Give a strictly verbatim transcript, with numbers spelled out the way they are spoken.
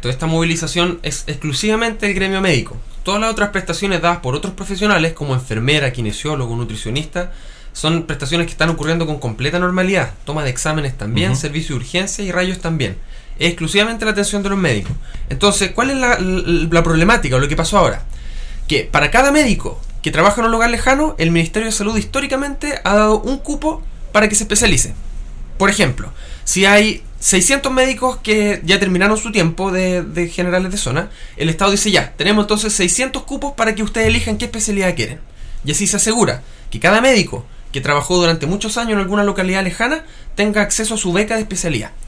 Correcto, esta movilización es exclusivamente del gremio médico. Todas las otras prestaciones dadas por otros profesionales, como enfermera, kinesiólogo, nutricionista, son prestaciones que están ocurriendo con completa normalidad. Toma de exámenes también, uh-huh. servicio de urgencia y rayos también. Es exclusivamente la atención de los médicos. Entonces, ¿cuál es la, la, la problemática o lo que pasó ahora? Que para cada médico que trabaja en un lugar lejano, el Ministerio de Salud históricamente ha dado un cupo para que se especialice. Por ejemplo, si hay seiscientos médicos que ya terminaron su tiempo de, de generales de zona, el Estado dice ya, tenemos entonces seiscientos cupos para que ustedes elijan qué especialidad quieren. Y así se asegura que cada médico que trabajó durante muchos años en alguna localidad lejana tenga acceso a su beca de especialidad.